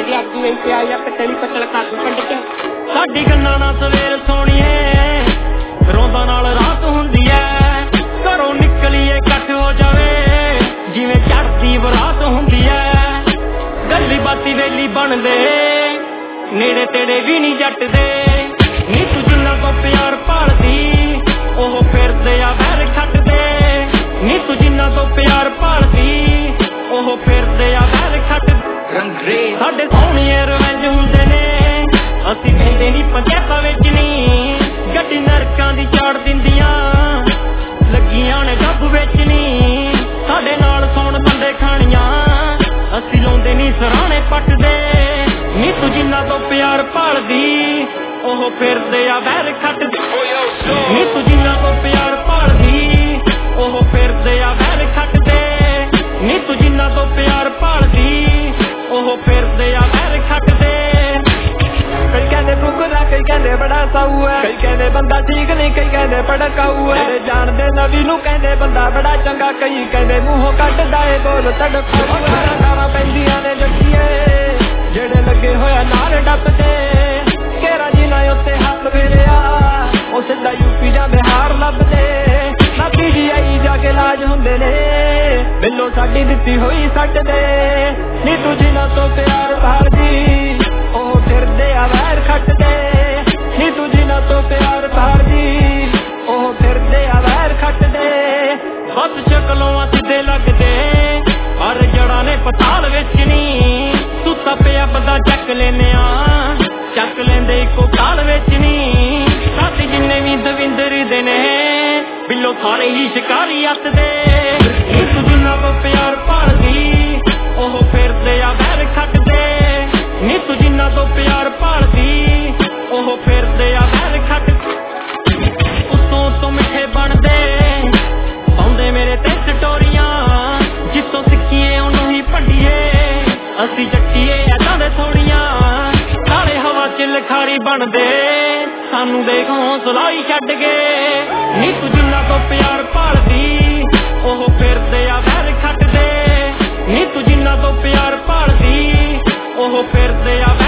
ਕਹਿੰਦੀ ਅੱਜ ਹੀ ਇੱਥੇ ਆਈ ਆ ਪੱਟਲੀ ਪੱਟਲ ਕਾਦੂ ਪਿੰਡ ਚ ਸਾਡੀ ਗੰਨਾ ਨਾ ਸਵੇਰ ਸੋਣੀਏ ਰੋਂਦਾ ਨਾਲ ਰਾਤ ਹੁੰਦੀ ਐ ਘਰੋਂ ਨਿਕਲੀਏ ਇਕੱਠ ਹੋ ਜਾਵੇ ਜਿਵੇਂ ਚੜ੍ਹਦੀ ਬਰਾਤ ਹੁੰਦੀ ਐ ਗੱਲੀ ਬਾਤੀ ਵੇਲੀ ਬਣਦੇ ਨੇੜੇ ਤੇੜੇ ਵੀ ਨਹੀਂ ਜੱਟਦੇ ਨੀ ਤੂੰ ਜਿੰਨਾ ਤੋਂ ਪਿਆਰ ਭਾਲਦੀ ਉਹ ਫਿਰਦੇ ਆ ਵੈਰ ਖੱਟਦੇ ਨੀ ਤੂੰ ਜਿੰਨਾ ਤੋਂ ਪਿਆਰ ਭਾਲਦੀ ਉਹ ਫਿਰਦੇ ਆ ਵੈਰ ਖੱਟਦੇ ਸਾਡੇ ਸੋਹਣੀਏ ਰਵੰਜ ਹੁੰਦੇ ਨੇ ਅਸੀਂ ਕਹਿੰਦੇ ਨੀ ਪੰਚਾਇਤਾਂ ਵਿੱਚ ਨੀ ਗੱਡੀ ਨਰਕਾਂ ਦੀ ਚਾੜ ਦਿੰਦੀਆਂ ਲੱਗੀਆਂ ਨੇ ਗੱਬ ਵਿੱਚ ਨੀ ਸਾਡੇ ਨਾਲ ਸੌਣ ਬੰਦੇ ਖਾਣੀਆਂ ਅਸੀਂ ਲਾਉਂਦੇ ਨੀ ਸਰਾਣੇ ਪੱਟਦੇ ਨੀ ਤੂੰ ਜਿੰਨਾ ਤੋਂ ਪਿਆਰ ਭਾਲਦੀ ਉਹ ਫਿਰਦੇ ਆ ਵੈਰ ਖੱਟਦੇ ਨੀ ਤੂੰ ਜਿੰਨਾ ਤੋਂ ਪਿਆਰ ਭਾਲਦੀ ਉਹ ਫਿਰਦੇ ਆ ਵੈਰ ਖੱਟਦੇ ਨੀ ਤੂੰ ਜਿੰਨਾ ਤੋਂ ਪਿਆਰ ਭਾਲਦੀ ਉਹ ਫਿਰਦੇ ਆ ਵੈਰ ਖੱਟਦੇ ਕਈ ਕਹਿੰਦੇ ਫੁਕਰਾ ਕਈ ਕਹਿੰਦੇ ਬੜਾ ਸਾਊ ਹੈ ਕਈ ਕਹਿੰਦੇ ਬੰਦਾ ਠੀਕ ਨਹੀਂ ਕਈ ਕਹਿੰਦੇ ਭੜਕਾਊ ਹੈ ਜਾਣਦੇ ਨਵੀਂ ਨੂੰ ਕਹਿੰਦੇ ਬੰਦਾ ਬੜਾ ਚੰਗਾ ਕਈ ਕਹਿੰਦੇ ਮੂੰਹੋਂ ਕੱਢਦਾ ਏ ਬੋਲ ਤੜਕਾਊ ਹੈ ਪੈਂਦੀਆਂ ਨੇ ਜੱਟੀਏ ਜਿਹੜੇ ਲੱਗੇ ਹੋਇਆ ਨਾਲ ਡੱਬਦੇ ਘੇਰਾ ਜਿਨ੍ਹਾਂ ਉੱਤੇ ਹੱਥ ਫੇਰਿਆ ਉਹ ਸਿੱਧਾ ਯੂਪੀ ਜਾਂ ਬਿਹਾਰ ਲੱਭਦੇ ਨਾ PGI ਜਾ ਕੇ ਇਲਾਜ ਹੁੰਦੇ ਨੇ ਬਿੱਲੋ ਸਾਡੀ ਦਿੱਤੀ ਹੋਈ ਸੱਟ ਦੇ ਨੀ ਤੂੰ ਜਿਨ੍ਹਾਂ ਤੋਂ ਪਿਆਰ ਭਾਲਦੀ ਉਹ ਫਿਰਦੇ ਆ ਵੈਰ ਖੱਟਦੇ ਨੀ ਤੂੰ ਜਿਨ੍ਹਾਂ ਤੋਂ ਪਿਆਰ ਭਾਲਦੀ ਉਹ ਫਿਰਦੇ ਆ ਵੈਰ ਖੱਟਦੇ ਬਸ ਸ਼ਕਲੋਂ ਸਿੱਧੇ ਲੱਗਦੇ ਪਰ ਜੜਾਂ ਨੇ ਪਤਾਲ ਵਿੱਚ ਨੀ ਤੂੰ ਤਾਂ ਪਿਆ ਬੰਦਾ ਚੱਕ ਲੈਨੇ ਆ ਚੱਕ ਲੈਂਦੇ ਇੱਕੋ ਕਾਲ ਵਿੱਚ ਨੀ ਸਾਥੀ ਜਿੰਨੇ ਵੀ ਦਵਿੰਦਰ ਦੇ ਨੇ ਬਿੱਲੋ ਸਾਰੇ ਹੀ ਸ਼ਿਕਾਰੀ ਅੱਤ ਦੇ ਨੀ ਤੂੰ ਜਿੰਨਾ ਤੋਂ ਪਿਆਰ ਭਾਲਦੀ ਉਹ ਫਿਰਦੇ ਆ ਵੈਰ ਖੱਟਦੇ ਨੀ ਤੂੰ ਜਿੰਨਾ ਤੋਂ ਪਿਆਰ ਭਾਲਦੀ ਉਹ ਫਿਰਦੇ ਆ ਵੈਰ ਖੱਟਦੇ ਉੱਤੋਂ ਮਿੱਠੇ ਬਣਦੇ ਆਉਂਦੇ ਮੇਰੇ ਤੇ ਸਟੋਰੀਆਂ ਜਿੱਤੋਂ ਸਿੱਖੀਏ ਉਹਨੂੰ ਹੀ ਭੰਡੀਏ ਅਸੀਂ ਜੱਟੀਏ ਏਦਾਂ ਦੇ ਥੋੜੀਆਂ ਸਾਰੇ ਹਵਾ ਚ ਲਿਖਾਰੀ ਬਣਦੇ ਸਾਨੂੰ ਦੇਖ ਹੌਸਲਾ ਹੀ ਛੱਡ ਗਏ ਨੀ ਤੂੰ ਜਿੰਨਾ ਤੋਂ ਪਿਆਰ ਭਾਲਦੀ ਉਹ ਫਿਰਦੇ ਆ ਵੈਰ ਖੱਟਦੇ ਨੀ ਤੂੰ ਜਿੰਨਾ ਤੋਂ ਪਿਆਰ ਭਾਲਦੀ ਉਹ ਫਿਰਦੇ ਆ